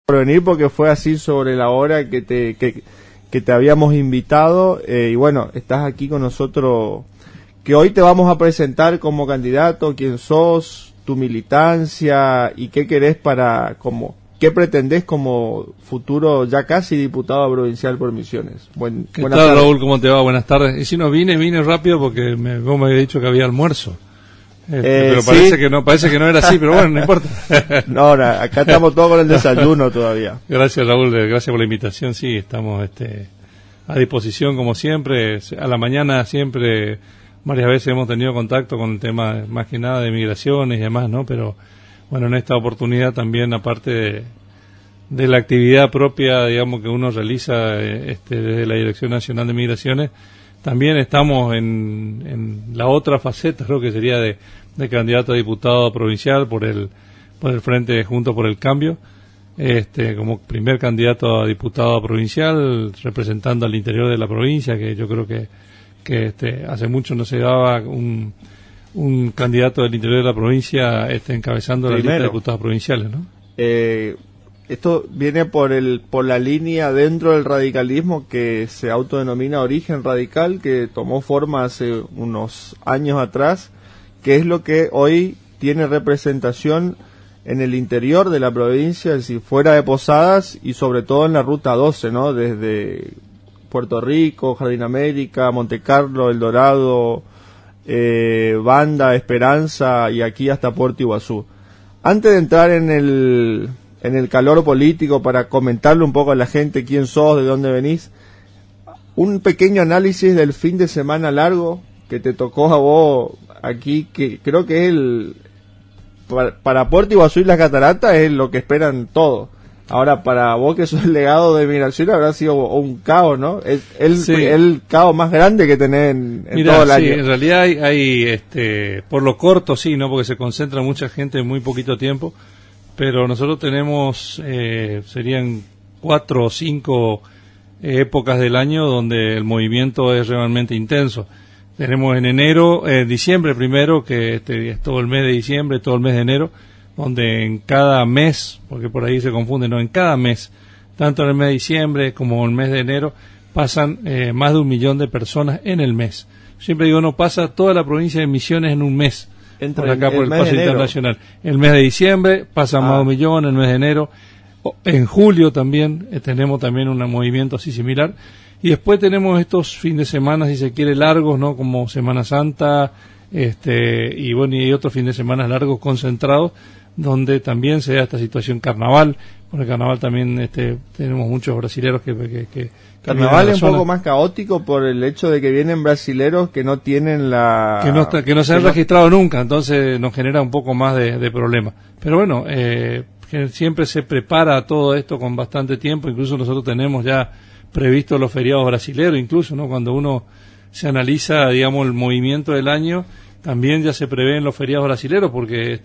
por venir, porque fue así sobre la hora que te habíamos invitado, y bueno, estás aquí con nosotros, que hoy te vamos a presentar como candidato, quién sos, tu militancia y qué querés qué pretendés como futuro ya casi diputado provincial por Misiones. ¿Qué tal, Raúl? ¿Cómo te va? Buenas tardes. Y si no vine rápido porque vos me habías dicho que había almuerzo. Pero parece que no era así, pero bueno, no importa. No, acá estamos todos con el desayuno todavía. Gracias, Raúl, gracias por la invitación. Sí, estamos a disposición como siempre. A la mañana siempre, varias veces hemos tenido contacto con el tema más que nada de migraciones y demás, ¿no? Pero bueno, en esta oportunidad también, aparte de la actividad propia, digamos, que uno realiza desde la Dirección Nacional de Migraciones, también estamos en la otra faceta, creo que sería de candidato a diputado provincial por el Frente Juntos por el Cambio, como primer candidato a diputado provincial, representando al interior de la provincia, que yo creo que hace mucho no se daba un candidato del interior de la provincia encabezando la lista de diputados provinciales, ¿no? Esto viene por la línea dentro del radicalismo que se autodenomina Origen Radical, que tomó forma hace unos años atrás, que es lo que hoy tiene representación en el interior de la provincia, es decir, fuera de Posadas y sobre todo en la Ruta 12, ¿no? Desde Puerto Rico, Jardín América, Monte Carlo, El Dorado, Banda, Esperanza y aquí hasta Puerto Iguazú. Antes de entrar en el calor político, para comentarle un poco a la gente quién sos, de dónde venís, un pequeño análisis del fin de semana largo que te tocó a vos aquí, que creo que es para Puerto Iguazú y las Cataratas es lo que esperan todos. Ahora, para vos que sos el legado de migración, habrá sido un caos, ¿no? Es el caos más grande que tenés en todo el año. Sí, en realidad hay por lo corto, sí, ¿no? Porque se concentra mucha gente en muy poquito tiempo, pero nosotros tenemos, serían 4 o 5 épocas del año donde el movimiento es realmente intenso. Tenemos en diciembre primero, que es todo el mes de diciembre, todo el mes de enero, donde en cada mes, porque por ahí se confunde, no, en cada mes, tanto en el mes de diciembre como en el mes de enero, pasan más de 1 millón de personas en el mes. Siempre digo, no pasa toda la provincia de Misiones en un mes, por acá por el paso internacional. El mes de diciembre pasa más de 1 millón, el mes de enero, en julio también tenemos también un movimiento así similar, y después tenemos estos fines de semana, si se quiere, largos, ¿no? Como Semana Santa, y bueno, y otros fines de semana largos concentrados, donde también se da esta situación carnaval. Por el carnaval también tenemos muchos brasileros que carnaval es un poco más caótico por el hecho de que vienen brasileros que no tienen que no se han registrado nunca, entonces nos genera un poco más de problemas. Pero bueno, que siempre se prepara todo esto con bastante tiempo, incluso nosotros tenemos ya previsto los feriados brasileros, incluso, ¿no? Cuando uno se analiza, digamos, el movimiento del año, también ya se prevén los feriados brasileros, porque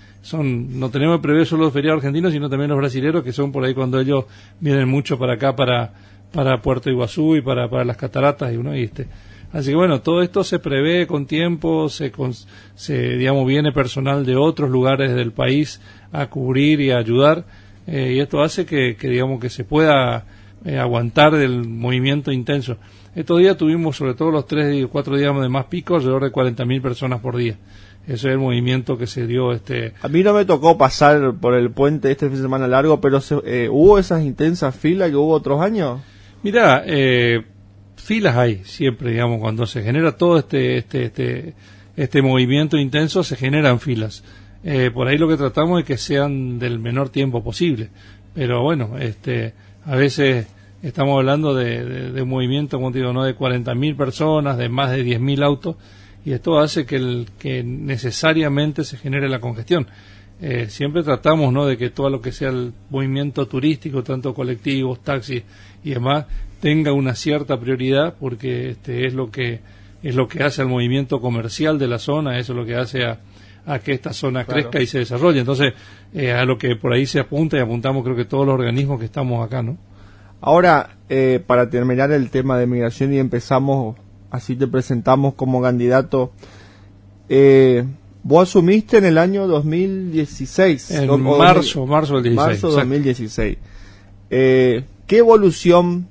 no tenemos que prever solo los feriados argentinos, sino también los brasileros, que son por ahí cuando ellos vienen mucho para acá, para Puerto Iguazú y para las Cataratas, así que bueno, todo esto se prevé con tiempo, digamos, viene personal de otros lugares del país a cubrir y a ayudar, y esto hace que digamos, que se pueda aguantar el movimiento intenso. Estos días tuvimos, sobre todo los 3 o 4 días de más pico, alrededor de 40.000 personas por día. Ese es el movimiento que se dio. A mí no me tocó pasar por el puente este fin de semana largo, pero ¿hubo esas intensas filas que hubo otros años? Mirá, filas hay siempre, digamos, cuando se genera todo este movimiento intenso, se generan filas. Por ahí lo que tratamos es que sean del menor tiempo posible. Pero bueno, a veces estamos hablando de un movimiento, como te digo, no de 40.000 personas, de más de 10.000 autos, y esto hace que necesariamente se genere la congestión. Siempre tratamos, ¿no?, de que todo lo que sea el movimiento turístico, tanto colectivos, taxis y demás, tenga una cierta prioridad, porque es lo que hace al movimiento comercial de la zona, eso es lo que hace a que esta zona crezca y se desarrolle. Entonces, a lo que por ahí se apunta, y apuntamos creo que todos los organismos que estamos acá, ¿no? Ahora, para terminar el tema de migración y empezamos, así te presentamos como candidato, Vos asumiste en el año 2016. En marzo del 16. Marzo 2016. ¿Qué evolución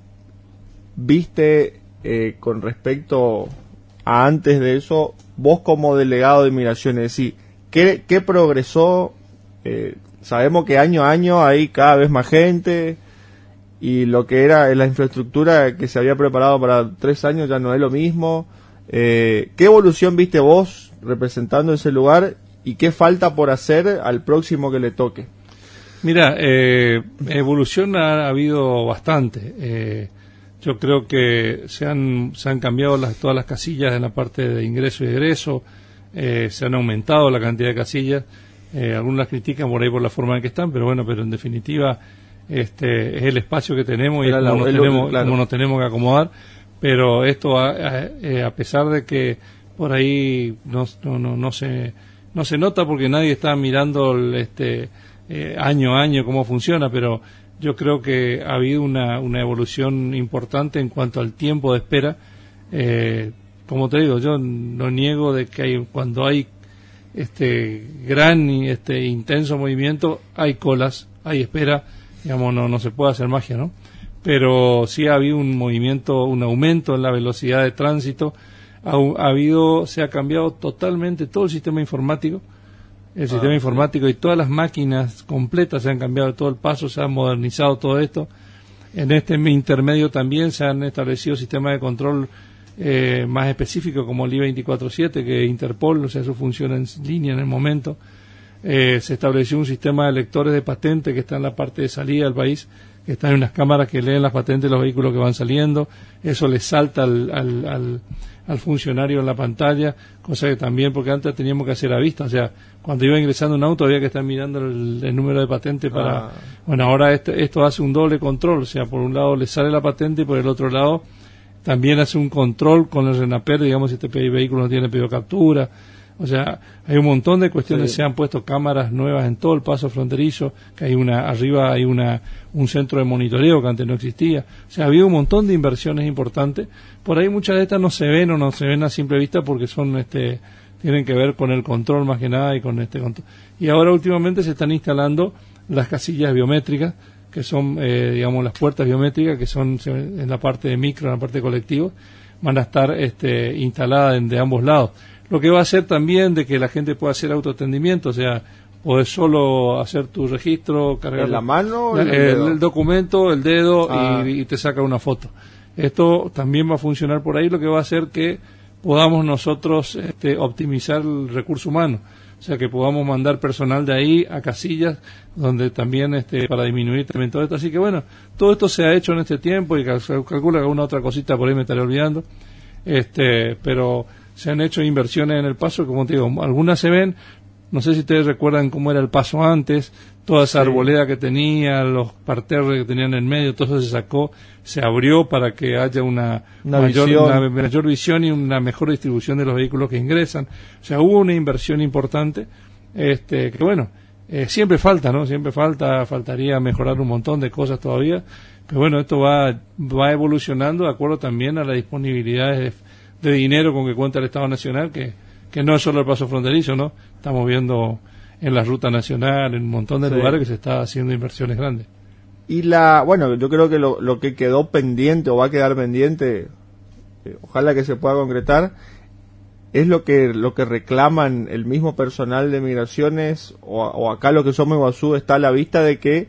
viste con respecto a antes de eso, vos como delegado de migraciones? Es decir, ¿qué progresó? Sabemos que año a año hay cada vez más gente y lo que era la infraestructura que se había preparado para 3 años ya no es lo mismo. ¿Qué evolución viste vos representando ese lugar y qué falta por hacer al próximo que le toque? Mira, evolución ha habido bastante. Yo creo que se han cambiado todas las casillas en la parte de ingreso y egreso, se han aumentado la cantidad de casillas. Algunos las critican por ahí por la forma en que están, pero en definitiva es el espacio que tenemos y como nos tenemos que acomodar. Pero esto a pesar de que por ahí no se nota porque nadie está mirando año a año cómo funciona, pero yo creo que ha habido una evolución importante en cuanto al tiempo de espera. Como te digo, yo no niego de que cuando hay gran y intenso movimiento, hay colas, hay espera, digamos, no se puede hacer magia, ¿no? Pero sí ha habido un movimiento, un aumento en la velocidad de tránsito, se ha cambiado totalmente todo el sistema informático. El sistema informático y todas las máquinas completas se han cambiado, todo el paso, se ha modernizado todo esto. En este intermedio también se han establecido sistemas de control más específicos como el I-24/7, que Interpol, o sea, eso funciona en línea en el momento. Se estableció un sistema de lectores de patente que está en la parte de salida del país, que están en unas cámaras que leen las patentes de los vehículos que van saliendo. Eso le salta al funcionario en la pantalla, cosa que también, porque antes teníamos que hacer a vista, o sea, cuando iba ingresando un auto había que estar mirando el número de patente para... Bueno, ahora esto hace un doble control, o sea, por un lado le sale la patente y por el otro lado también hace un control con el RENAPER, digamos, si este vehículo no tiene pedido captura. O sea, hay un montón de cuestiones, se han puesto cámaras nuevas en todo el paso fronterizo, que arriba hay un centro de monitoreo que antes no existía. O sea, ha habido un montón de inversiones importantes. Por ahí muchas de estas no se ven a simple vista porque tienen que ver con el control más que nada y con control. Y ahora últimamente se están instalando las casillas biométricas, que son, digamos, las puertas biométricas, que son en la parte de micro, en la parte de colectivo, van a estar instaladas de ambos lados. Lo que va a hacer también de que la gente pueda hacer autoatendimiento, o sea, podés solo hacer tu registro, cargar la mano, el documento, el dedo y te saca una foto. Esto también va a funcionar por ahí, lo que va a hacer que podamos nosotros optimizar el recurso humano, o sea, que podamos mandar personal de ahí a casillas donde también para disminuir también todo esto. Así que bueno, todo esto se ha hecho en este tiempo y calculo que alguna otra cosita por ahí me estaré olvidando, pero se han hecho inversiones en el paso, como te digo, algunas se ven. No sé si ustedes recuerdan cómo era el paso antes, toda esa arboleda que tenía, los parterres que tenían en medio, todo eso se sacó, se abrió para que haya una mayor visión y una mejor distribución de los vehículos que ingresan. O sea, hubo una inversión importante, que bueno, siempre falta, ¿no? Faltaría mejorar un montón de cosas todavía, pero bueno, esto va evolucionando de acuerdo también a la disponibilidad de dinero con que cuenta el Estado Nacional, que no es solo el paso fronterizo, ¿no? Estamos viendo en la ruta nacional, en un montón de lugares que se está haciendo inversiones grandes. Y yo creo que lo que quedó pendiente o va a quedar pendiente, ojalá que se pueda concretar, es lo que reclaman el mismo personal de migraciones o acá lo que somos Iguazú, está a la vista de que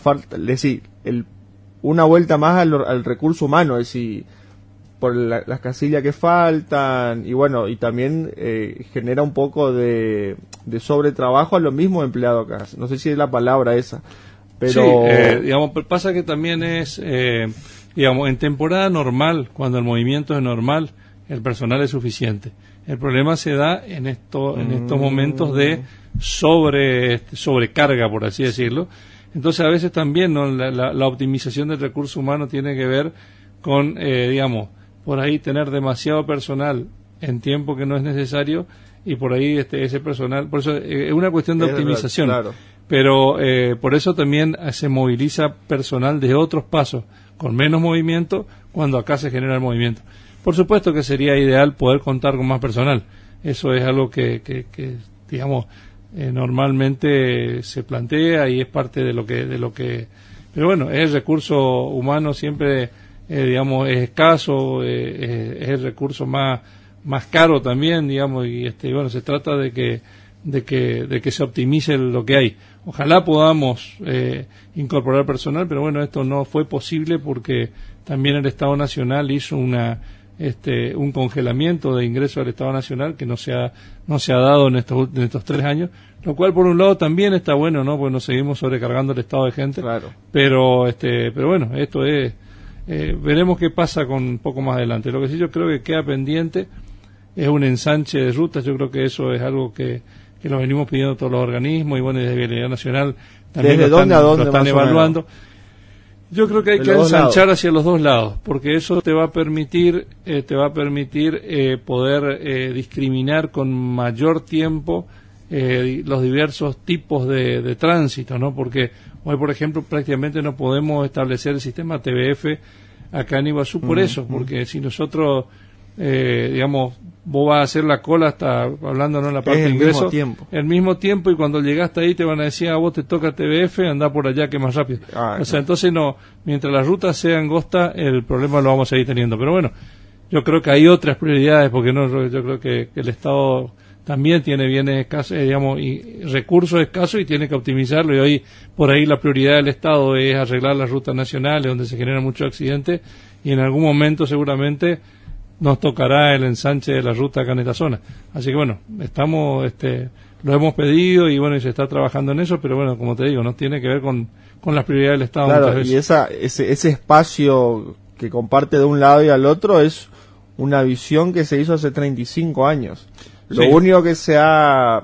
una vuelta más al recurso humano, es decir, por las casillas que faltan y bueno, y también genera un poco de sobretrabajo a los mismos empleados acá. No sé si es la palabra esa, pero sí, digamos, pasa que también es digamos, en temporada normal, cuando el movimiento es normal, el personal es suficiente. El problema se da en estos momentos de sobrecarga, por así decirlo. Entonces a veces también, ¿no? la optimización del recurso humano tiene que ver con digamos, por ahí tener demasiado personal en tiempo que no es necesario y por ahí ese personal, por eso es una cuestión de optimización, claro. Pero por eso también se moviliza personal de otros pasos con menos movimiento cuando acá se genera el movimiento. Por supuesto que sería ideal poder contar con más personal, eso es algo que digamos, normalmente se plantea y es parte de lo que pero bueno, el recurso humano siempre digamos es escaso, es el recurso más caro también, digamos, y bueno, se trata de que se optimice lo que hay. Ojalá podamos incorporar personal, pero bueno, esto no fue posible porque también el Estado Nacional hizo un congelamiento de ingresos al Estado Nacional que no se ha dado en estos 3 años, lo cual por un lado también está bueno, ¿no? Porque nos seguimos sobrecargando el Estado de gente. Claro. Pero bueno, esto es veremos qué pasa con un poco más adelante. Lo que sí yo creo que queda pendiente es un ensanche de rutas. Yo creo que eso es algo que lo venimos pidiendo todos los organismos y bueno, desde Vialidad Nacional también lo están evaluando. Yo creo que hay que ensanchar hacia los dos lados, porque eso te va a permitir poder discriminar con mayor tiempo los diversos tipos de tránsito, ¿no? Porque hoy, por ejemplo, prácticamente no podemos establecer el sistema TBF acá en Iguazú por eso, porque si nosotros, digamos, vos vas a hacer la cola hasta, hablando, ¿no?, en la parte de ingreso, el mismo tiempo, y cuando llegaste ahí te van a decir, vos te toca TBF, anda por allá que es más rápido. O sea, entonces no, mientras las rutas sean angosta, el problema lo vamos a seguir teniendo. Pero bueno, yo creo que hay otras prioridades, porque no, yo creo que el Estado también tiene bienes escasos, digamos, y recursos escasos y tiene que optimizarlo, y hoy por ahí la prioridad del Estado es arreglar las rutas nacionales donde se generan muchos accidentes, y en algún momento seguramente nos tocará el ensanche de la ruta acá en esta zona. Así que bueno, estamos, lo hemos pedido y bueno, y se está trabajando en eso, pero bueno, como te digo, no tiene que ver con las prioridades del Estado. Claro, y ese espacio que comparte de un lado y al otro es una visión que se hizo hace 35 años. Lo único que se ha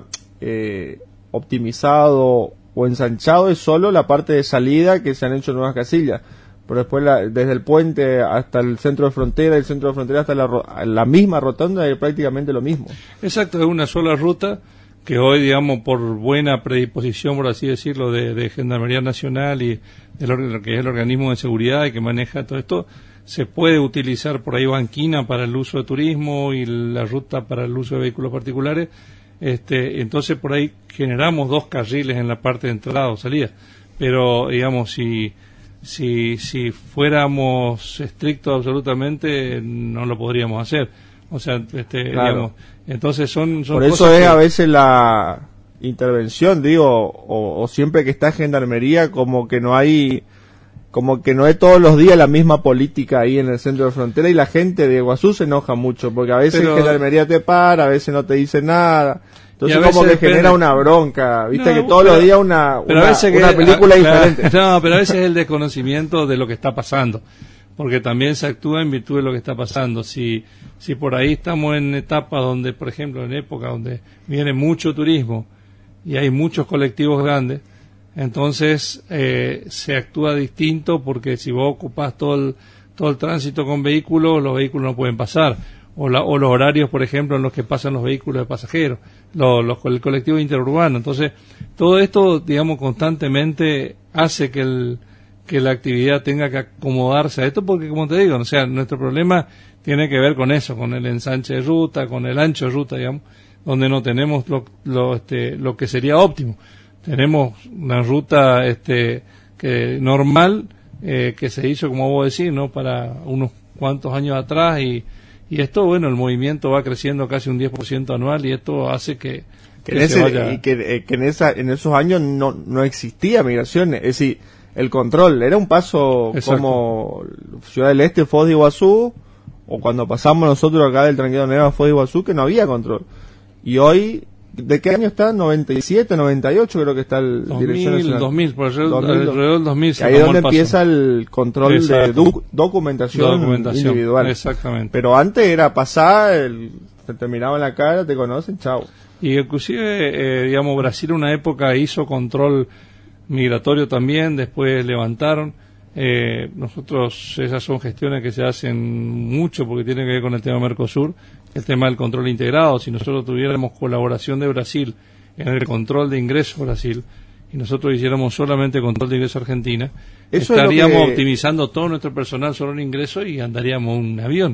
optimizado o ensanchado es solo la parte de salida, que se han hecho nuevas casillas. Pero después desde el puente hasta el centro de frontera, del centro de frontera hasta la misma rotonda es prácticamente lo mismo. Exacto, es una sola ruta que hoy, digamos, por buena predisposición, por así decirlo, de Gendarmería Nacional y de lo que es el organismo de seguridad y que maneja todo esto, se puede utilizar por ahí banquina para el uso de turismo y la ruta para el uso de vehículos particulares. Entonces por ahí generamos 2 carriles en la parte de entrada o salida. Pero, digamos, si fuéramos estrictos absolutamente, no lo podríamos hacer. O sea, claro. Digamos, entonces son por eso es a veces la intervención, digo, o siempre que está Gendarmería, como que no es todos los días la misma política ahí en el centro de frontera, y la gente de Iguazú se enoja mucho, porque a veces Gendarmería te para, a veces no te dice nada. Entonces como que genera una bronca, viste, que todos los días una película diferente. No, pero a veces es el desconocimiento de lo que está pasando, porque también se actúa en virtud de lo que está pasando. Si por ahí estamos en etapas donde, por ejemplo, en época donde viene mucho turismo y hay muchos colectivos grandes, entonces se actúa distinto, porque si vos ocupás todo el tránsito con vehículos, los vehículos no pueden pasar. O los horarios, por ejemplo, en los que pasan los vehículos de pasajeros, el colectivo interurbano. Entonces, todo esto, digamos, constantemente hace que la actividad tenga que acomodarse a esto, porque, como te digo, o sea, nuestro problema tiene que ver con eso, con el ensanche de ruta, con el ancho de ruta, digamos, donde no tenemos lo que sería óptimo. Tenemos una ruta que normal, que se hizo, como vos decís, ¿no?, para unos cuantos años atrás, y esto, bueno, el movimiento va creciendo casi un 10% anual, y esto hace que en esos años no existía migración, es decir, el control era un paso. Exacto. Como Ciudad del Este, Foz de Iguazú, o cuando pasamos nosotros acá del Tranquilo Negro a Foz de Iguazú, que no había control. Y hoy, ¿de qué año está? 97, 98 creo que está el 2000, por alrededor del 2000. Ahí es donde empieza el control. Exacto. De documentación individual. Exactamente. Pero antes era pasar, te terminaba en la cara, te conocen, chao. Y inclusive, digamos, Brasil en una época hizo control migratorio también, después levantaron. Nosotros, esas son gestiones que se hacen mucho porque tienen que ver con el tema Mercosur, el tema del control integrado. Si nosotros tuviéramos colaboración de Brasil en el control de ingreso a Brasil y nosotros hiciéramos solamente control de ingreso a Argentina, estaríamos optimizando todo nuestro personal solo en ingreso y andaríamos un avión.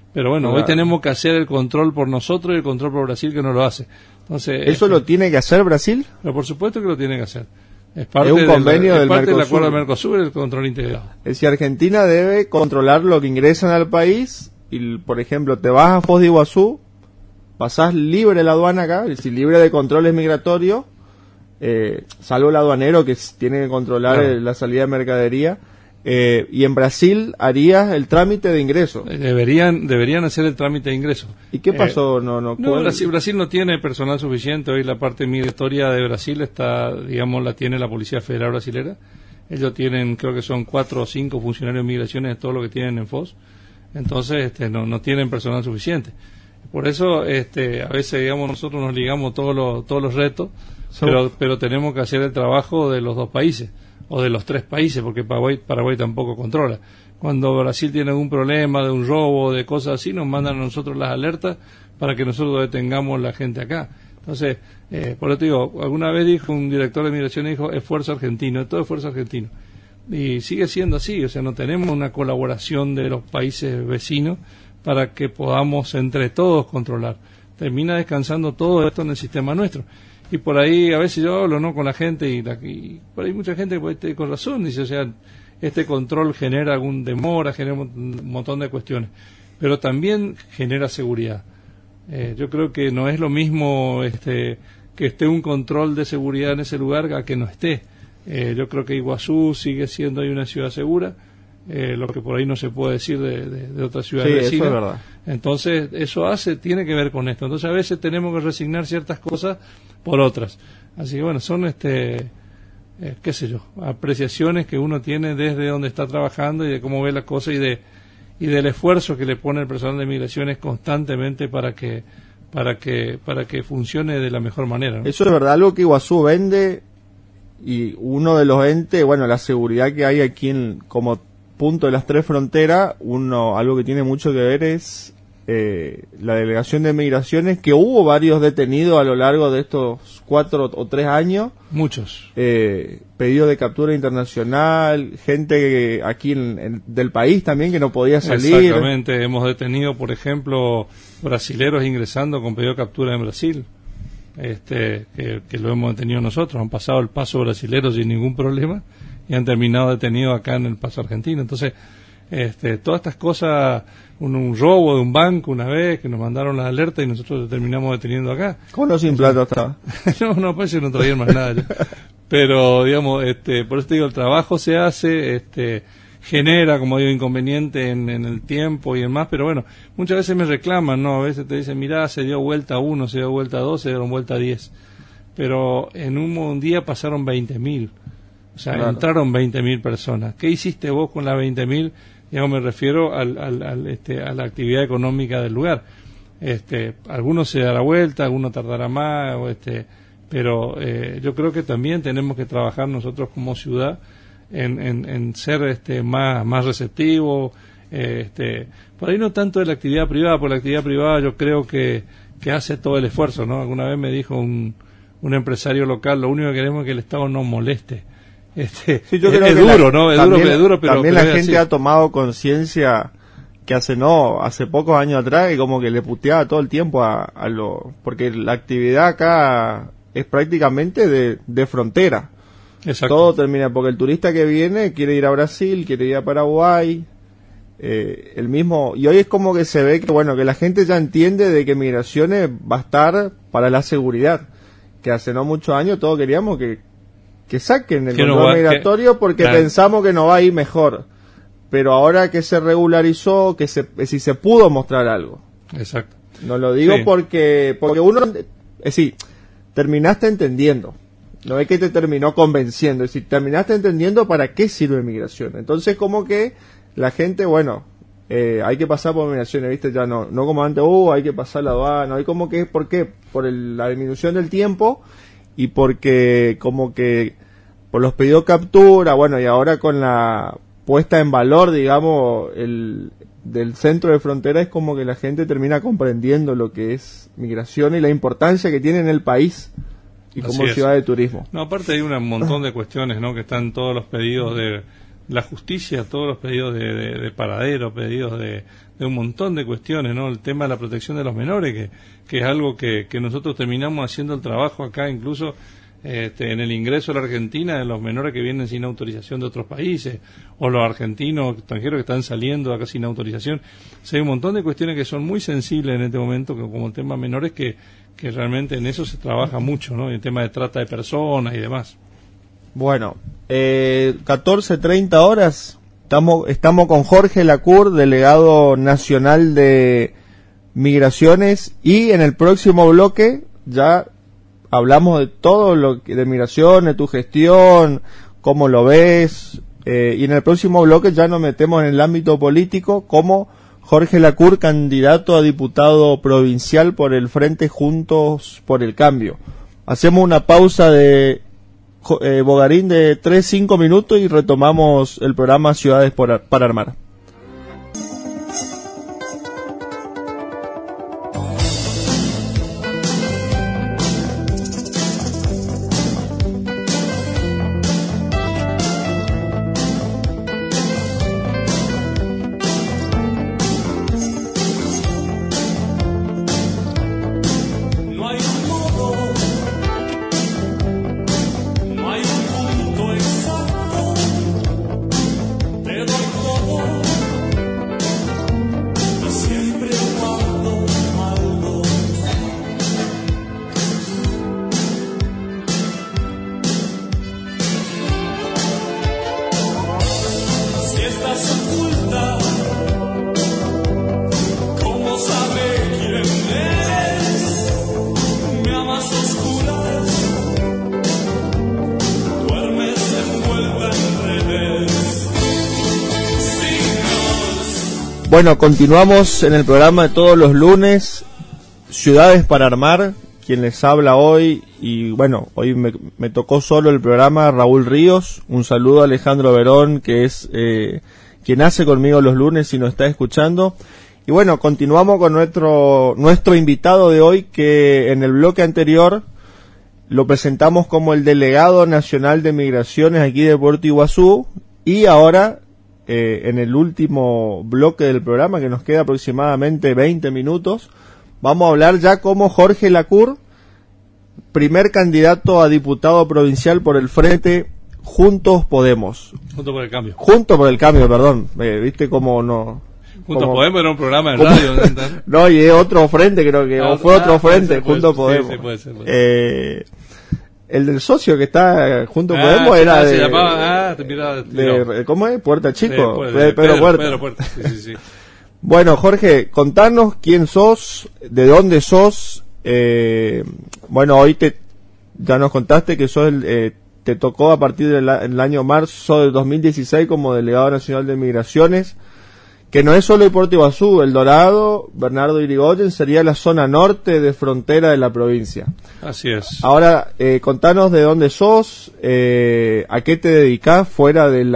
Pero bueno, Claro. hoy tenemos que hacer el control por nosotros y el control por Brasil que no lo hace. Entonces, ¿Eso lo tiene que hacer Brasil? pero por supuesto que lo tiene que hacer. Es parte, Es un convenio es del parte del Mercosur. acuerdo del Mercosur, el control integrado. Es decir, Argentina debe controlar lo que ingresan al país y, por ejemplo, te vas a Foz de Iguazú, pasás libre la aduana acá, es decir, libre de controles migratorios, salvo el aduanero que tiene que controlar Claro. la salida de mercadería, y en Brasil harías el trámite de ingreso. Deberían hacer el trámite de ingreso. ¿Y qué pasó? No, ¿cuál? Brasil no tiene personal suficiente. Hoy la parte migratoria de Brasil está, digamos, la tiene la Policía Federal Brasilera. Ellos tienen, creo que son 4 o 5 funcionarios de migraciones de todo lo que tienen en Foz. Entonces, no tienen personal suficiente. Por eso, a veces, digamos, nosotros nos ligamos todos los retos, pero tenemos que hacer el trabajo de los 2 países, o de los 3 países, porque Paraguay tampoco controla. Cuando Brasil tiene algún problema de un robo, de cosas así, nos mandan a nosotros las alertas para que nosotros detengamos la gente acá. Entonces, por eso te digo, alguna vez dijo un director de migración, dijo, esfuerzo argentino, todo esfuerzo argentino. Y sigue siendo así, o sea, no tenemos una colaboración de los países vecinos para que podamos entre todos controlar. Termina descansando todo esto en el sistema nuestro. Y por ahí a veces yo hablo, ¿no?, con la gente y por ahí mucha gente con razón dice, o sea, este control genera algún demora, genera un montón de cuestiones, pero también genera seguridad. Yo creo que no es lo mismo que esté un control de seguridad en ese lugar a que no esté. Yo creo que Iguazú sigue siendo ahí una ciudad segura, lo que por ahí no se puede decir de otras ciudades vecinas. Eso es verdad. Entonces, tiene que ver con esto. Entonces, a veces tenemos que resignar ciertas cosas por otras. Así que, bueno, son, qué sé yo, apreciaciones que uno tiene desde donde está trabajando y de cómo ve las cosas y del esfuerzo que le pone el personal de migraciones constantemente para que funcione de la mejor manera, ¿no? Eso es verdad, algo que Iguazú vende, y uno de los entes, bueno, la seguridad que hay aquí como punto de las 3 fronteras, algo que tiene mucho que ver es la delegación de migraciones, que hubo varios detenidos a lo largo de estos 4 o 3 años. Muchos. Pedidos de captura internacional, gente aquí del país también que no podía salir. Exactamente, hemos detenido, por ejemplo, brasileros ingresando con pedido de captura en Brasil, que lo hemos detenido nosotros, han pasado el paso brasilero sin ningún problema y han terminado detenidos acá en el paso argentino. Entonces, todas estas cosas, un robo de un banco una vez que nos mandaron las alertas y nosotros terminamos deteniendo acá. ¿Cómo no sin plata estaba? no, parece que no traían más nada ya. Pero, digamos, por eso te digo, el trabajo se hace, genera, como digo, inconveniente en el tiempo y demás, pero bueno, muchas veces me reclaman, ¿no? A veces te dicen, mirá, se dio vuelta 1, se dio vuelta 2, se dieron vuelta 10. Pero en un día pasaron 20.000. O sea, claro, entraron 20.000 personas. ¿Qué hiciste vos con las 20.000? Digamos, me refiero a la actividad económica del lugar. Algunos se dará vuelta, algunos tardará más, pero yo creo que también tenemos que trabajar nosotros como ciudad en ser más receptivos. Por ahí no tanto de la actividad privada, por la actividad privada yo creo que hace todo el esfuerzo, ¿no? Alguna vez me dijo un empresario local, lo único que queremos es que el Estado no moleste. Sí, yo creo es que duro, ¿no? Es duro, pero también pero la es gente así. ha tomado conciencia que hace pocos años atrás, y como que le puteaba todo el tiempo porque la actividad acá es prácticamente de frontera. Exacto. Todo termina, porque el turista que viene quiere ir a Brasil, quiere ir a Paraguay, y hoy es como que se ve que, bueno, que la gente ya entiende de que migraciones va a estar para la seguridad, que hace no muchos años todos queríamos que saquen el control migratorio porque claro, pensamos que nos va a ir mejor, pero ahora que se regularizó, si se pudo mostrar algo. Exacto. No lo digo, sí, porque uno, terminaste entendiendo. No es que te terminó convenciendo, es decir, terminaste entendiendo para qué sirve migración. Entonces, como que la gente, bueno, hay que pasar por migraciones, ¿viste? Ya no como antes, hay que pasar la aduana, hay como que, ¿por qué? Por la disminución del tiempo y porque, como que, por los pedidos de captura, bueno, y ahora con la puesta en valor, digamos, del centro de frontera, es como que la gente termina comprendiendo lo que es migración y la importancia que tiene en el país y como ciudad de turismo. No, aparte hay un montón de cuestiones, ¿no?, que están todos los pedidos la justicia, todos los pedidos de paradero, pedidos de un montón de cuestiones, ¿no? El tema de la protección de los menores, que es algo que nosotros terminamos haciendo el trabajo acá, incluso en el ingreso a la Argentina de los menores que vienen sin autorización de otros países, o los argentinos extranjeros que están saliendo acá sin autorización. O sea, hay un montón de cuestiones que son muy sensibles en este momento, como el tema menores, que realmente en eso se trabaja mucho, ¿no? El tema de trata de personas y demás. Bueno, 14:30 horas, estamos con Jorge Lacour, delegado nacional de Migraciones, y en el próximo bloque ya hablamos de todo lo que de migraciones, tu gestión, cómo lo ves, y en el próximo bloque ya nos metemos en el ámbito político como Jorge Lacour, candidato a diputado provincial por el Frente Juntos por el Cambio. Hacemos una pausa de Bogarín de 3-5 minutos y retomamos el programa Ciudades para Armar. Bueno, continuamos en el programa de todos los lunes, Ciudades para Armar, quien les habla hoy, y bueno, hoy me tocó solo el programa, Raúl Ríos. Un saludo a Alejandro Verón, que es quien hace conmigo los lunes y nos está escuchando. Y bueno, continuamos con nuestro invitado de hoy, que en el bloque anterior lo presentamos como el delegado nacional de migraciones aquí de Puerto Iguazú, y ahora en el último bloque del programa, que nos queda aproximadamente 20 minutos, vamos a hablar ya como Jorge Lacour, primer candidato a diputado provincial por el Frente Juntos Podemos. Juntos por el Cambio. Juntos por el Cambio, perdón. ¿Viste cómo no? Juntos Podemos era un programa de radio. No, y es otro frente, creo que, o fue otro frente, Juntos Podemos. Sí, puede ser. El del socio que está junto Podemos era de... Se llamaba, ¿cómo es? Puerta Chico. Pedro Puerta. Sí. Bueno, Jorge, contanos quién sos, de dónde sos. Bueno, hoy ya nos contaste que sos te tocó a partir del año marzo de 2016 como delegado nacional de migraciones, que no es solo el Puerto Iguazú, El Dorado, Bernardo Irigoyen, sería la zona norte de frontera de la provincia. Así es. Ahora, contanos de dónde sos, a qué te dedicás fuera de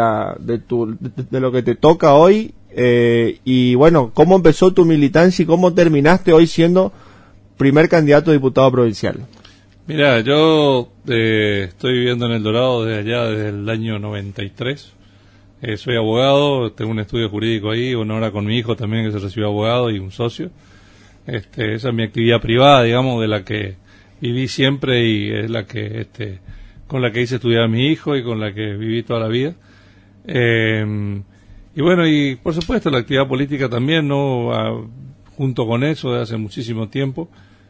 lo que te toca hoy, y bueno, cómo empezó tu militancia y cómo terminaste hoy siendo primer candidato a diputado provincial. Mira, yo estoy viviendo en El Dorado desde el año 93. Soy abogado, tengo un estudio jurídico ahí, una hora con mi hijo también que se recibió abogado y un socio. Esa es mi actividad privada, digamos, de la que viví siempre y es la que con la que hice estudiar a mi hijo y con la que viví toda la vida. Y bueno, y por supuesto la actividad política también, ¿no? Junto con eso de hace muchísimo tiempo.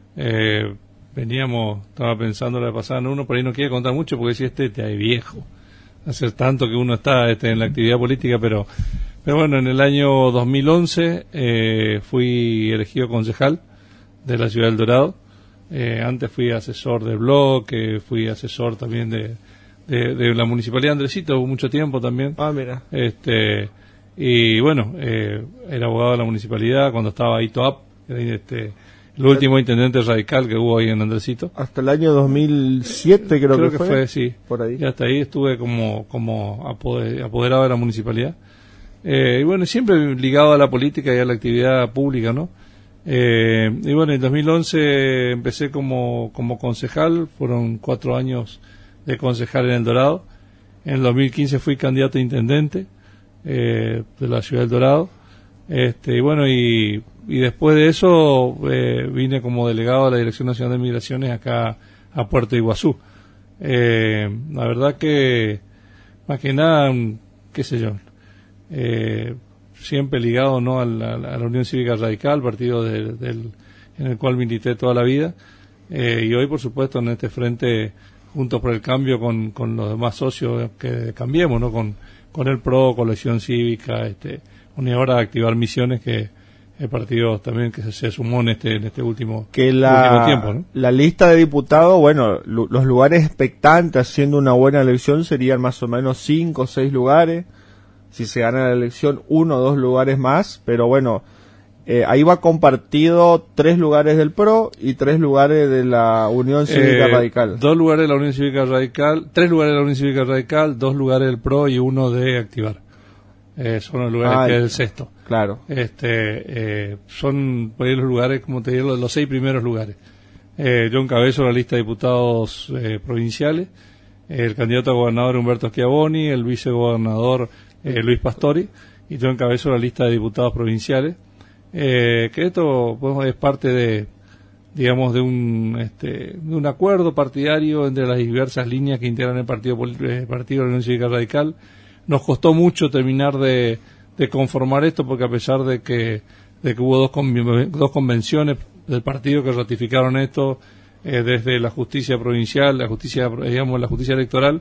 Estaba pensando la pasada, uno por ahí no quiere contar mucho porque si te hay viejo. Hace tanto que uno está en la actividad política, pero bueno, en el año 2011 fui elegido concejal de la ciudad del Dorado. Antes fui asesor de bloque, fui asesor también de la municipalidad de Andresito, hubo mucho tiempo también. Ah, mira. Y bueno, era abogado de la municipalidad cuando estaba ahí Toap, el último intendente radical que hubo ahí en Andresito. Hasta el año 2007 creo que fue. Sí. Por ahí. Y hasta ahí estuve como apoderado de la municipalidad. Y bueno, siempre ligado a la política y a la actividad pública, ¿no? Y bueno, en 2011 empecé como concejal, fueron 4 años de concejal en El Dorado. En el 2015 fui candidato a intendente de la ciudad del Dorado. Y bueno, y después de eso vine como delegado de la Dirección Nacional de Migraciones acá a Puerto Iguazú. La verdad que más que nada, qué sé yo, siempre ligado, ¿no?, a la Unión Cívica Radical, partido en el cual milité toda la vida, y hoy por supuesto en este frente Juntos por el Cambio con los demás socios que cambiemos, ¿no?, con el PRO, con la Acción Cívica, Unidad de Activar Misiones, que el partido también que se sumó en este último tiempo, ¿no? La lista de diputados, bueno, los lugares expectantes haciendo una buena elección serían más o menos 5 o 6 lugares. Si se gana la elección, 1 o 2 lugares más, pero bueno, ahí va compartido 3 lugares del PRO y 3 lugares de la Unión Cívica Radical. 2 lugares de la Unión Cívica Radical, 3 lugares de la Unión Cívica Radical, 2 lugares del PRO y 1 de Activar. Son los lugares que es el sexto. Claro. Son por ahí los lugares, como te digo, los 6 primeros lugares. Yo encabezo la lista de diputados provinciales, el candidato a gobernador Humberto Schiavoni, el vicegobernador Luis Pastori, y yo encabezo la lista de diputados provinciales. Que esto es parte de, digamos, de un acuerdo partidario entre las diversas líneas que integran el partido de la Unión Cívica Radical. Nos costó mucho terminar de conformar esto, porque a pesar de que hubo dos convenciones del partido que ratificaron esto, desde la justicia provincial, la justicia electoral,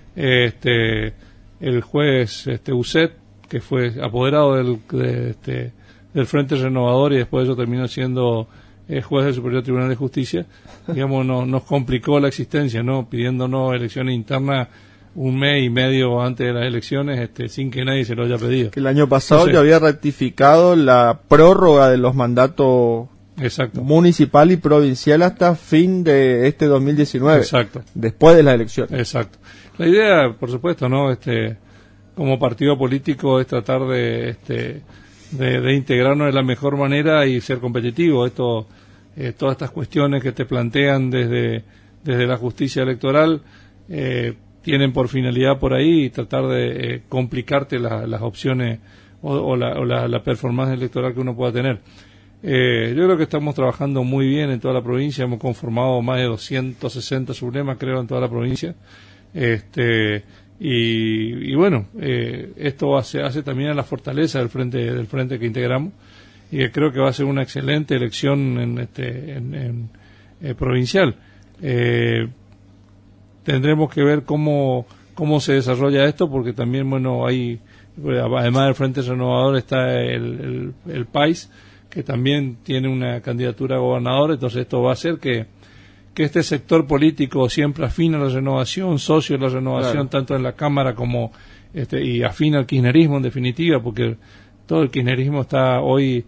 el juez Uset, que fue apoderado del Frente Renovador y después de eso terminó siendo juez del Superior Tribunal de Justicia, digamos, nos complicó la existencia, ¿no?, pidiéndonos elecciones internas un mes y medio antes de las elecciones, sin que nadie se lo haya pedido. Que el año pasado ya había ratificado la prórroga de los mandatos municipal y provincial hasta fin de 2019. Exacto. Después de las elecciones. Exacto. La idea, por supuesto, ¿no?, como partido político, es tratar de integrarnos de la mejor manera y ser competitivo. Todas estas cuestiones que te plantean desde la justicia electoral, tienen por finalidad por ahí tratar de complicarte las opciones o la performance electoral que uno pueda tener. Yo creo que estamos trabajando muy bien en toda la provincia, hemos conformado más de 260 sublemas, creo, en toda la provincia. Y bueno, esto hace también a la fortaleza del frente que integramos, y que creo que va a ser una excelente elección en provincial. Tendremos que ver cómo se desarrolla esto, porque también, bueno, además del Frente Renovador está el PAIS, que también tiene una candidatura a gobernador. Entonces esto va a hacer que este sector político, siempre afín a la renovación, socio de la renovación, claro, tanto en la Cámara como y afín al kirchnerismo en definitiva, porque todo el kirchnerismo está hoy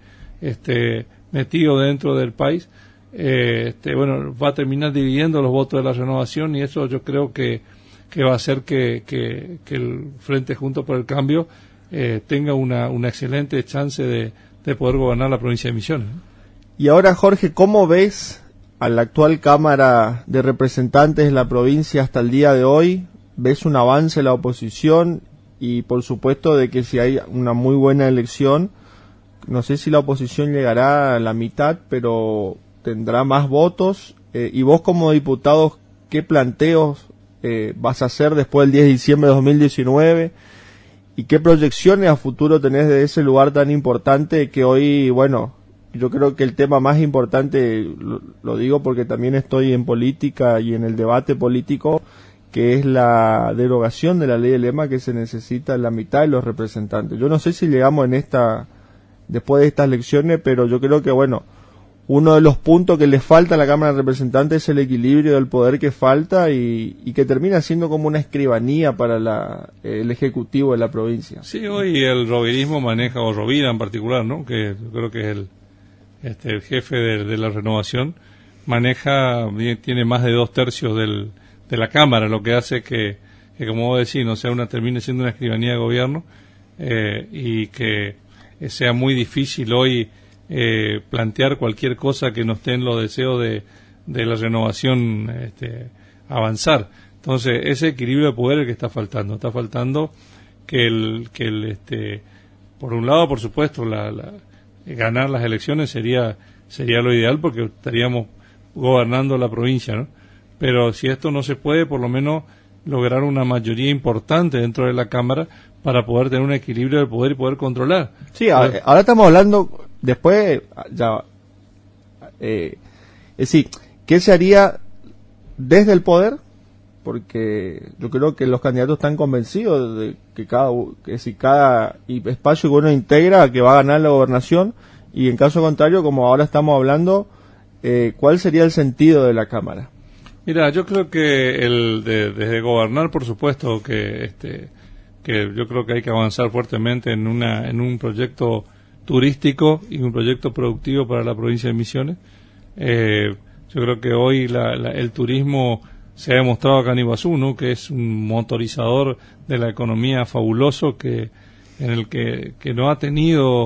metido dentro del país, bueno, va a terminar dividiendo los votos de la renovación, y eso yo creo que va a hacer que el Frente Juntos por el Cambio tenga una excelente chance de poder gobernar la provincia de Misiones. Y ahora, Jorge, ¿cómo ves a la actual Cámara de Representantes de la provincia hasta el día de hoy? ¿Ves un avance en la oposición? Y por supuesto de que si hay una muy buena elección, no sé si la oposición llegará a la mitad, pero tendrá más votos. Y vos como diputado, ¿qué planteos vas a hacer después del 10 de diciembre de 2019? ¿Y qué proyecciones a futuro tenés de ese lugar tan importante que hoy, bueno, yo creo que el tema más importante, lo digo porque también estoy en política y en el debate político, que es la derogación de la ley del EMA, que se necesita la mitad de los representantes? Yo no sé si llegamos después de estas elecciones, pero yo creo que, bueno, uno de los puntos que le falta a la Cámara de Representantes es el equilibrio del poder que falta y que termina siendo como una escribanía para el Ejecutivo de la provincia. Sí, hoy el rovirismo maneja, o Rovira en particular, ¿no?, que yo creo que es el jefe de la renovación, tiene más de 2/3 de la Cámara, lo que hace que como vos decís, no sea termine siendo una escribanía de gobierno, y que sea muy difícil hoy plantear cualquier cosa que no esté en los deseos de la renovación avanzar. Entonces, ese equilibrio de poder es el que está faltando. Está faltando por un lado, por supuesto, ganar las elecciones sería lo ideal porque estaríamos gobernando la provincia, ¿no? Pero si esto no se puede, por lo menos lograr una mayoría importante dentro de la Cámara para poder tener un equilibrio de poder y poder controlar. Sí, ahora estamos hablando, después, ya, es decir, ¿qué se haría desde el poder? Porque yo creo que los candidatos están convencidos de que cada espacio que uno integra que va a ganar la gobernación, y en caso contrario, como ahora estamos hablando, ¿cuál sería el sentido de la Cámara? Mira, yo creo que desde gobernar, por supuesto, que yo creo que hay que avanzar fuertemente en un proyecto turístico y un proyecto productivo para la provincia de Misiones. Yo creo que hoy el turismo se ha demostrado acá en Iguazú, ¿no? Que es un motorizador de la economía fabuloso en el que no ha tenido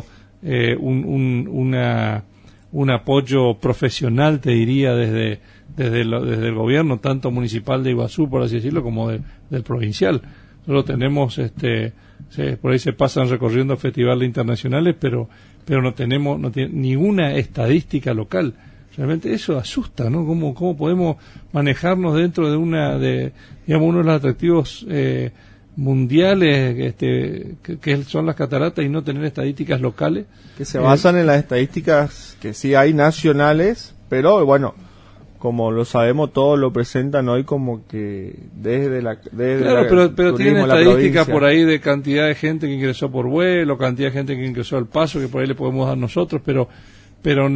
un apoyo profesional, te diría, desde el gobierno, tanto municipal de Iguazú, por así decirlo, como del provincial. Nosotros tenemos, por ahí se pasan recorriendo festivales internacionales, pero no tiene ninguna estadística local. Realmente eso asusta, ¿no? ¿Cómo podemos manejarnos dentro de digamos, uno de los atractivos mundiales que son las cataratas y no tener estadísticas locales? Que se basan en las estadísticas que sí hay nacionales, pero bueno, como lo sabemos, todos lo presentan hoy como que pero tienen estadísticas por ahí de cantidad de gente que ingresó por vuelo, cantidad de gente que ingresó al paso, que por ahí le podemos dar nosotros, pero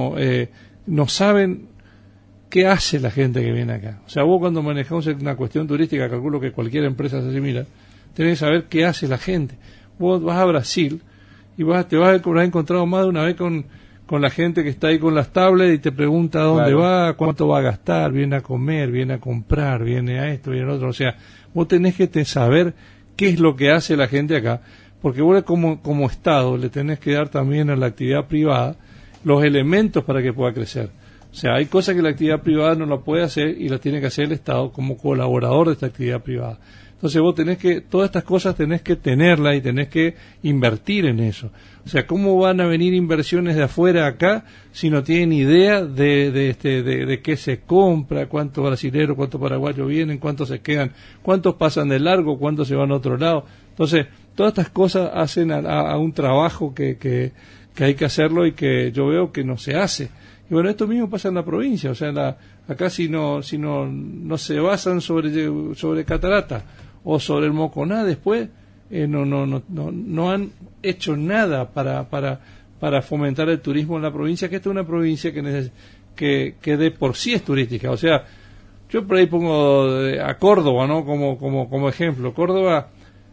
no saben qué hace la gente que viene acá. O sea, vos cuando manejamos una cuestión turística, calculo que cualquier empresa se asimila, tenés que saber qué hace la gente. Vos vas a Brasil y te vas a encontrado más de una vez con la gente que está ahí con las tablets y te pregunta dónde va, cuánto va a gastar, viene a comer, viene a comprar, viene a esto, viene a lo otro. O sea, vos tenés que saber qué es lo que hace la gente acá, porque vos como Estado le tenés que dar también a la actividad privada los elementos para que pueda crecer. O sea, hay cosas que la actividad privada no la puede hacer y las tiene que hacer el Estado como colaborador de esta actividad privada. Entonces vos todas estas cosas tenés que tenerlas y tenés que invertir en eso. O sea, ¿cómo van a venir inversiones de afuera acá si no tienen idea de qué se compra, cuántos brasileños, cuántos paraguayos vienen, cuántos se quedan, cuántos pasan de largo, cuántos se van a otro lado? Entonces, todas estas cosas hacen a un trabajo que hay que hacerlo y que yo veo que no se hace. Y bueno, esto mismo pasa en la provincia, o sea, acá si no se basan sobre Catarata o sobre el Moconá, después no han hecho nada para fomentar el turismo en la provincia, que esta es una provincia que de por sí es turística. O sea, yo por ahí pongo a Córdoba, ¿no? Como ejemplo. Córdoba,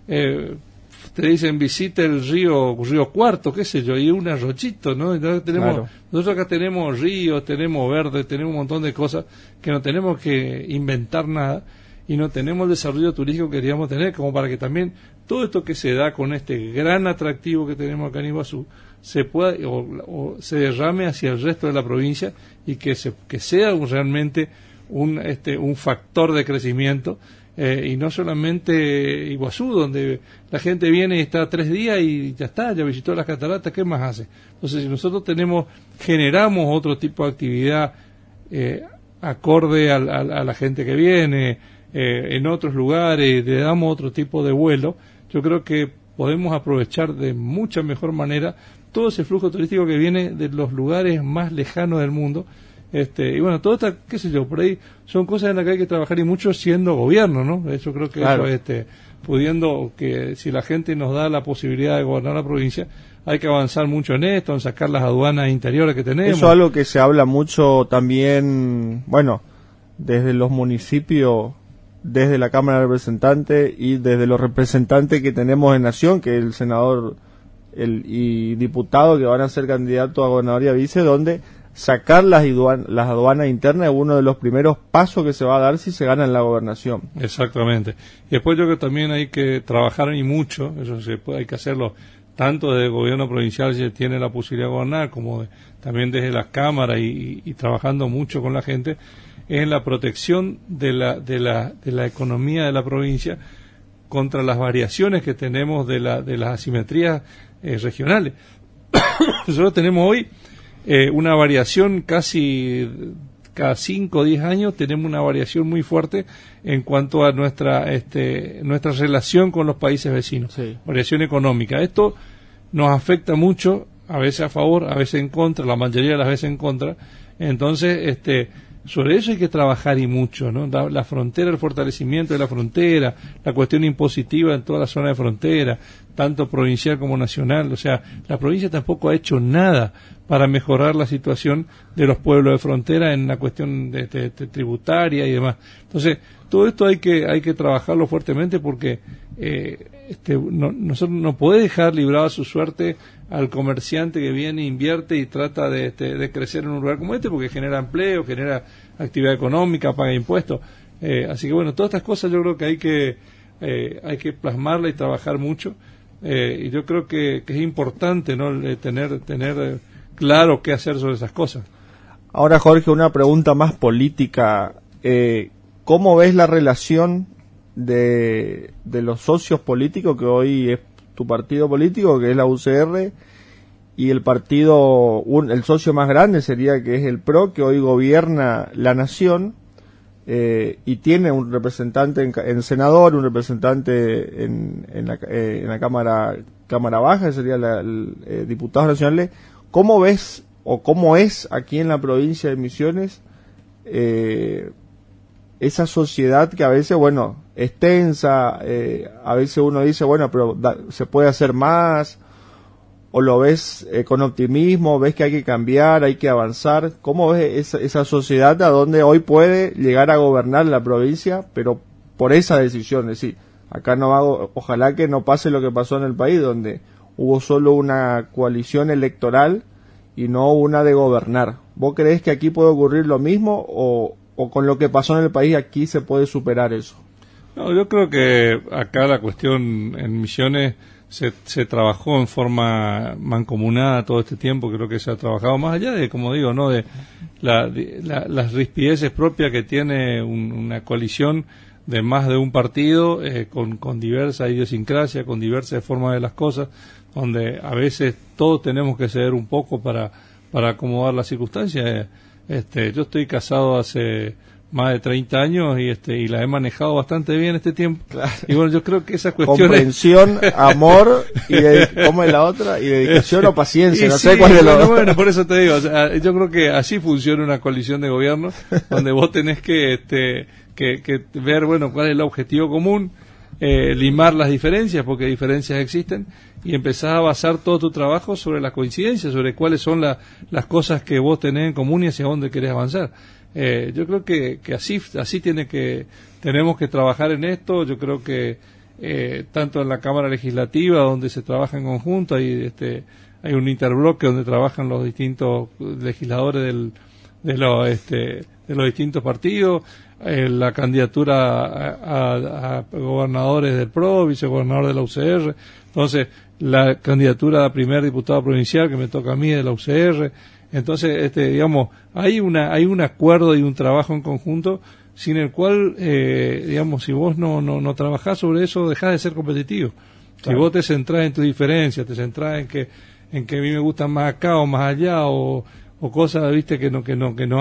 te dicen visita el río Cuarto, qué sé yo, y un arroyito, ¿no? Entonces nosotros acá tenemos ríos, tenemos verde, tenemos un montón de cosas que no tenemos que inventar nada y no tenemos el desarrollo turístico que queríamos tener, como para que también todo esto que se da con este gran atractivo que tenemos acá en Iguazú se pueda o se derrame hacia el resto de la provincia y que sea realmente un factor de crecimiento. Y no solamente Iguazú, donde la gente viene y está 3 días y ya está, ya visitó las cataratas, ¿qué más hace? Entonces, si nosotros generamos otro tipo de actividad acorde a la gente que viene, en otros lugares, le damos otro tipo de vuelo, yo creo que podemos aprovechar de mucha mejor manera todo ese flujo turístico que viene de los lugares más lejanos del mundo. Y bueno, todo esto, qué sé yo, por ahí son cosas en las que hay que trabajar y mucho siendo gobierno, ¿no? Yo creo que claro. Eso, pudiendo, que si la gente nos da la posibilidad de gobernar la provincia, hay que avanzar mucho en esto, en sacar las aduanas interiores que tenemos. Eso es algo que se habla mucho también, bueno, desde los municipios, desde la Cámara de Representantes y desde los representantes que tenemos en Nación, que es el senador y diputado que van a ser candidatos a gobernador y a vice, donde sacar las aduanas internas es uno de los primeros pasos que se va a dar si se gana en la gobernación. Exactamente. Y después yo creo que también hay que trabajar y mucho, eso hay que hacerlo tanto desde el gobierno provincial si tiene la posibilidad de gobernar, como también desde las cámaras y trabajando mucho con la gente, es en la protección de la economía de la provincia contra las variaciones que tenemos de las asimetrías regionales. Nosotros tenemos hoy una variación casi cada 5 o 10 años, tenemos una variación muy fuerte en cuanto a nuestra relación con los países vecinos, sí. Variación económica. Esto nos afecta mucho, a veces a favor, a veces en contra, la mayoría de las veces en contra. Entonces, sobre eso hay que trabajar y mucho, ¿no? La frontera, el fortalecimiento de la frontera, la cuestión impositiva en toda la zona de frontera, tanto provincial como nacional. O sea, la provincia tampoco ha hecho nada para mejorar la situación de los pueblos de frontera en la cuestión de tributaria y demás. Entonces, todo esto hay que trabajarlo fuertemente porque nosotros no puede dejar librado a su suerte al comerciante que viene, invierte y trata de crecer en un lugar como este, porque genera empleo, genera actividad económica, paga impuestos. Así que bueno, todas estas cosas yo creo que hay que plasmarla y trabajar mucho. Y yo creo que es importante, ¿no? Tener claro qué hacer sobre esas cosas. Ahora, Jorge, una pregunta más política. ¿Cómo ves la relación de los socios políticos, que hoy es tu partido político, que es la UCR, y el partido, el socio más grande sería que es el PRO, que hoy gobierna la nación, y tiene un representante en senador, un representante en la Cámara Baja, que sería diputados nacionales? ¿Cómo ves o cómo es aquí en la provincia de Misiones esa sociedad que a veces, bueno, es tensa, a veces uno dice, bueno, pero se puede hacer más, o lo ves con optimismo, ves que hay que cambiar, hay que avanzar? ¿Cómo ves esa sociedad a donde hoy puede llegar a gobernar la provincia, pero por esa decisión? Es decir, acá ojalá que no pase lo que pasó en el país, donde hubo solo una coalición electoral y no una de gobernar. ¿Vos creés que aquí puede ocurrir lo mismo o con lo que pasó en el país aquí se puede superar eso? No, yo creo que acá la cuestión en Misiones se trabajó en forma mancomunada todo este tiempo. Creo que se ha trabajado más allá de, como digo, no de las rispideces propias que tiene una coalición de más de un partido, con diversa idiosincrasia, con diversas formas de las cosas, donde a veces todos tenemos que ceder un poco para acomodar las circunstancias. Yo estoy casado hace más de 30 años y la he manejado bastante bien este tiempo. Claro. Y bueno, yo creo que esas cuestiones... Comprensión, amor, ¿cómo es la otra? Y dedicación o paciencia, no sé cuál es la otra. Bueno, por eso te digo, o sea, yo creo que así funciona una coalición de gobierno, donde vos tenés que ver, bueno, cuál es el objetivo común, limar las diferencias, porque diferencias existen, y empezar a basar todo tu trabajo sobre las coincidencias, sobre cuáles son las cosas que vos tenés en común y hacia dónde querés avanzar. Yo creo que así tenemos que trabajar en esto. Yo creo que tanto en la Cámara Legislativa, donde se trabaja en conjunto, hay un interbloque donde trabajan los distintos legisladores de los distintos partidos, la candidatura a gobernadores del PRO, vicegobernador de la UCR, entonces la candidatura a primer diputado provincial que me toca a mí de la UCR. Entonces, digamos, hay un acuerdo y un trabajo en conjunto sin el cual, digamos, si vos no trabajás sobre eso, dejás de ser competitivo. Claro. Si vos te centrás en tu diferencia, te centrás en que a mí me gustan más acá o más allá, o cosas, viste, que no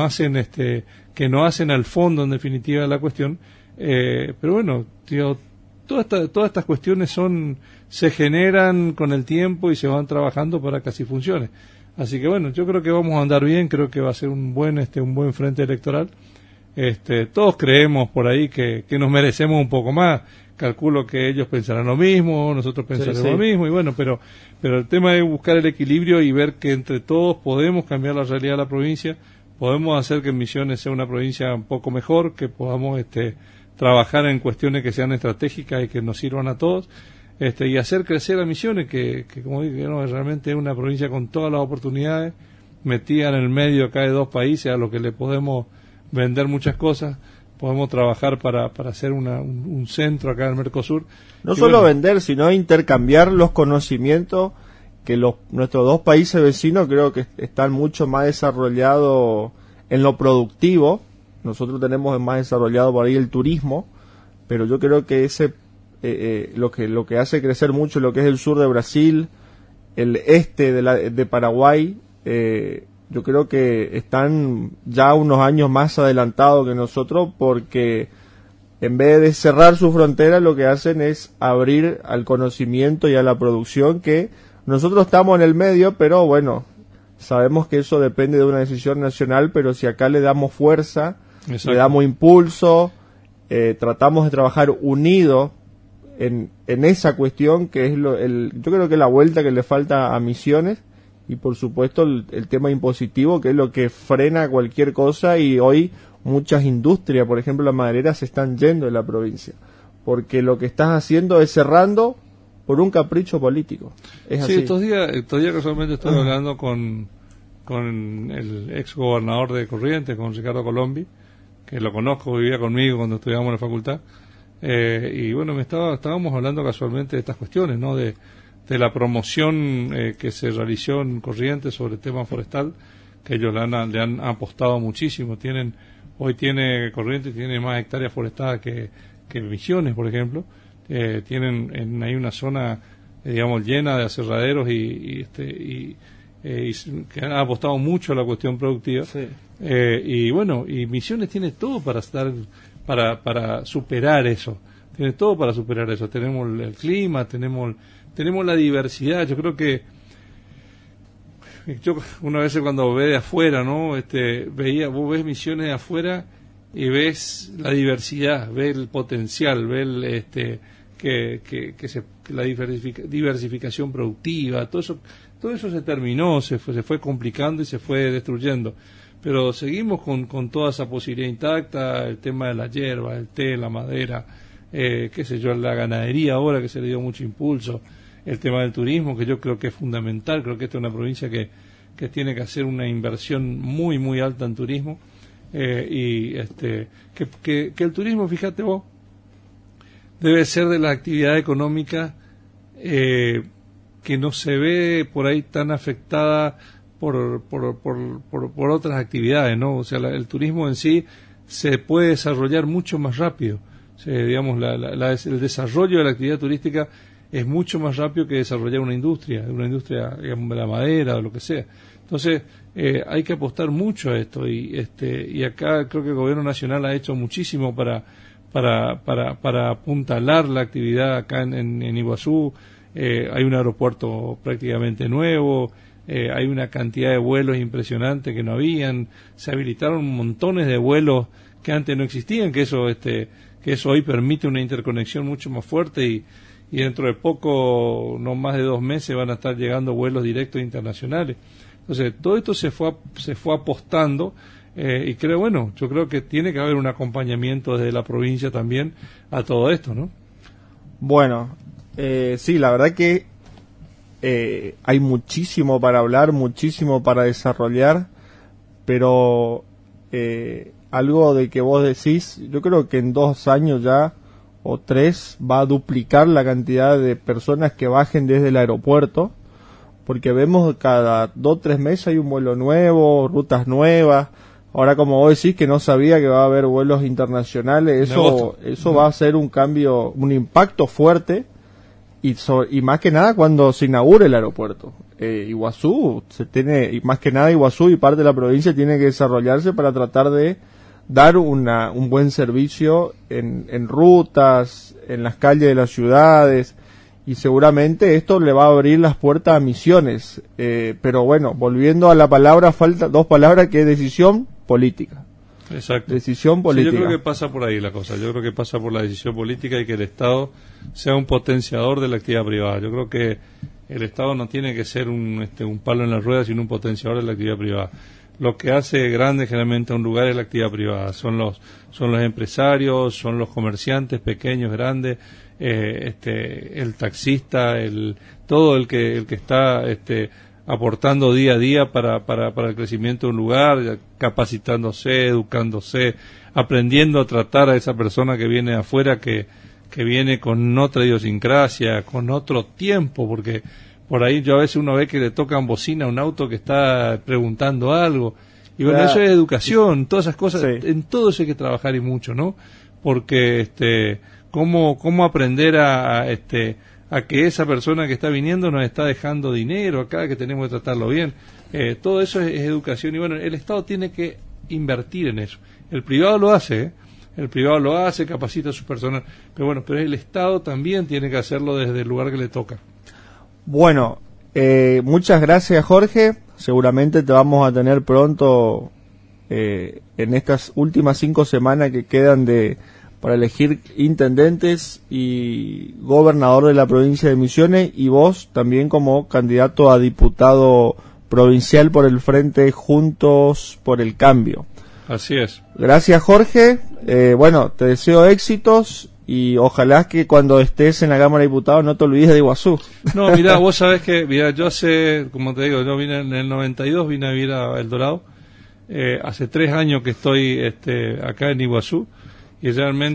hacen al fondo, en definitiva, de la cuestión. Pero bueno, tío, todas estas cuestiones se generan con el tiempo y se van trabajando para que así funcione. Así que bueno, yo creo que vamos a andar bien, creo que va a ser un buen frente electoral. Todos creemos por ahí que nos merecemos un poco más. Calculo que ellos pensarán lo mismo, nosotros pensaremos lo mismo, y bueno, pero el tema es buscar el equilibrio y ver que entre todos podemos cambiar la realidad de la provincia, podemos hacer que Misiones sea una provincia un poco mejor, que podamos trabajar en cuestiones que sean estratégicas y que nos sirvan a todos. Y hacer crecer a Misiones, que como digo, ¿no? Realmente es una provincia con todas las oportunidades, metida en el medio acá de dos países a los que le podemos vender muchas cosas, podemos trabajar para hacer un centro acá en el Mercosur. No solo vender, sino intercambiar los conocimientos que nuestros dos países vecinos creo que están mucho más desarrollados en lo productivo, nosotros tenemos más desarrollado por ahí el turismo, pero yo creo que ese lo que hace crecer mucho lo que es el sur de Brasil, el este de Paraguay, yo creo que están ya unos años más adelantados que nosotros, porque en vez de cerrar su frontera, lo que hacen es abrir al conocimiento y a la producción, que nosotros estamos en el medio, pero bueno, sabemos que eso depende de una decisión nacional, pero si acá le damos fuerza, exacto, le damos impulso, tratamos de trabajar unidos en esa cuestión, que es yo creo que la vuelta que le falta a Misiones, y por supuesto el tema impositivo, que es lo que frena cualquier cosa, y hoy muchas industrias, por ejemplo la maderera, se están yendo de la provincia, porque lo que estás haciendo es cerrando por un capricho político. Es sí, así. Estos días casualmente estoy hablando con el ex gobernador de Corrientes, con Ricardo Colombi, que lo conozco, vivía conmigo cuando estudiábamos en la facultad, y bueno, estábamos hablando casualmente de estas cuestiones, ¿no? De la promoción que se realizó en Corrientes sobre el tema forestal, que ellos le han apostado muchísimo. Corrientes tiene más hectáreas forestadas que Misiones, por ejemplo. Tienen hay una zona, digamos, llena de aserraderos y que han apostado mucho a la cuestión productiva. Sí. Y bueno, y Misiones tiene todo para superar eso. Tiene todo para superar eso. Tenemos el clima, tenemos la diversidad. Yo creo que una vez cuando ve de afuera, ¿no? Vos ves Misiones de afuera y ves la diversidad, ves el potencial, ves la diversificación productiva, todo eso se terminó, se fue complicando y se fue destruyendo. Pero seguimos con toda esa posibilidad intacta, el tema de la hierba, el té, la madera, la ganadería ahora, que se le dio mucho impulso, el tema del turismo, que yo creo que es fundamental. Creo que esta es una provincia que tiene que hacer una inversión muy, muy alta en turismo, que el turismo, fíjate vos, debe ser de las actividades económicas que no se ve por ahí tan afectada por otras actividades, ¿no? O sea, el turismo en sí se puede desarrollar mucho más rápido. O sea, digamos, el desarrollo de la actividad turística es mucho más rápido que desarrollar una industria, digamos, de la madera o lo que sea. Entonces, hay que apostar mucho a esto, y acá creo que el gobierno nacional ha hecho muchísimo para apuntalar la actividad acá en Iguazú. Hay un aeropuerto prácticamente nuevo, hay una cantidad de vuelos impresionante que no habían, se habilitaron montones de vuelos que antes no existían, que eso hoy permite una interconexión mucho más fuerte, y dentro de poco, no más de 2 meses, van a estar llegando vuelos directos internacionales. Entonces, todo esto se fue apostando, y yo creo que tiene que haber un acompañamiento desde la provincia también a todo esto, ¿no? Bueno, sí, la verdad que hay muchísimo para hablar, muchísimo para desarrollar, pero algo de que vos decís, yo creo que en 2 años ya, o 3, va a duplicar la cantidad de personas que bajen desde el aeropuerto, porque vemos cada 2-3 meses hay un vuelo nuevo, rutas nuevas. Ahora, como vos decís que no sabía que va a haber vuelos internacionales, eso va a ser un cambio, un impacto fuerte, y más que nada cuando se inaugure el aeropuerto. Iguazú y más que nada Iguazú y parte de la provincia tiene que desarrollarse para tratar de dar un buen servicio en rutas, en las calles de las ciudades, y seguramente esto le va a abrir las puertas a Misiones. Pero bueno, volviendo a la palabra, falta 2 palabras, que es decisión política. Exacto. Decisión política. Sí, yo creo que pasa por ahí la cosa. Yo creo que pasa por la decisión política, y que el Estado sea un potenciador de la actividad privada. Yo creo que el Estado no tiene que ser un palo en la rueda, sino un potenciador de la actividad privada. Lo que hace grande generalmente a un lugar es la actividad privada. Son los empresarios, son los comerciantes pequeños, grandes, el taxista, todo el que está aportando día a día para el crecimiento de un lugar, capacitándose, educándose, aprendiendo a tratar a esa persona que viene de afuera, que viene con otra idiosincrasia, con otro tiempo, porque por ahí yo a veces uno ve que le tocan bocina a un auto que está preguntando algo, Y bueno, eso es educación, todas esas cosas, Sí. en todo eso hay que trabajar y mucho, ¿no? Porque cómo aprender a que esa persona que está viniendo nos está dejando dinero acá, que tenemos que tratarlo bien. Todo eso es educación y bueno, el Estado tiene que invertir en eso. El privado lo hace, el privado lo hace, capacita a su personal, pero el Estado también tiene que hacerlo desde el lugar que le toca. Bueno, muchas gracias, Jorge. Seguramente te vamos a tener pronto en estas últimas 5 semanas que quedan para elegir intendentes y gobernador de la provincia de Misiones, y vos también como candidato a diputado provincial por el Frente Juntos por el Cambio. Así es. Gracias, Jorge. Bueno, te deseo éxitos y ojalá que cuando estés en la Cámara de Diputados no te olvides de Iguazú. No, mirá, vos sabés que, yo hace, como te digo, yo vine en el 92, vine a vivir a El Dorado. Hace 3 años que estoy acá en Iguazú y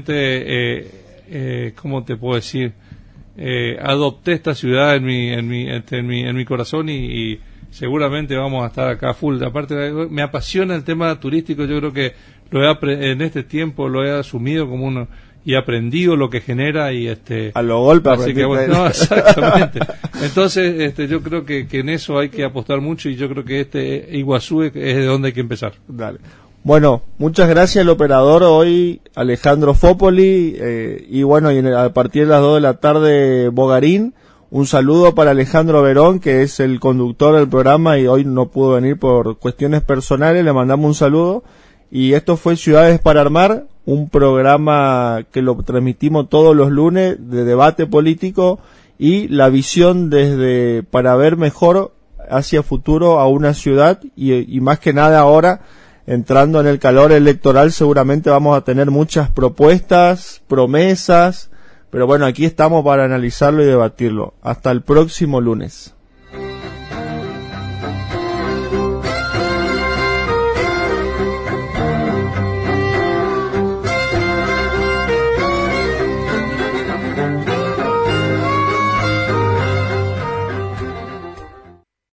realmente, ¿cómo te puedo decir? Adopté esta ciudad en mi corazón y seguramente vamos a estar acá full. Aparte, me apasiona el tema turístico. Yo creo que en este tiempo lo he asumido como uno y aprendido lo que genera y a los golpes así que, bueno, no, exactamente. Entonces yo creo que en eso hay que apostar mucho y yo creo que Iguazú es de donde hay que empezar. Dale. Bueno, muchas gracias al operador hoy, Alejandro Fópoli, y bueno, a partir de las 2 de la tarde, Bogarín. Un saludo para Alejandro Verón, que es el conductor del programa y hoy no pudo venir por cuestiones personales, le mandamos un saludo. Y esto fue Ciudades para Armar, un programa que lo transmitimos todos los lunes de debate político y la visión para ver mejor hacia futuro a una ciudad y más que nada ahora, entrando en el calor electoral, seguramente vamos a tener muchas propuestas, promesas, pero bueno, aquí estamos para analizarlo y debatirlo. Hasta el próximo lunes.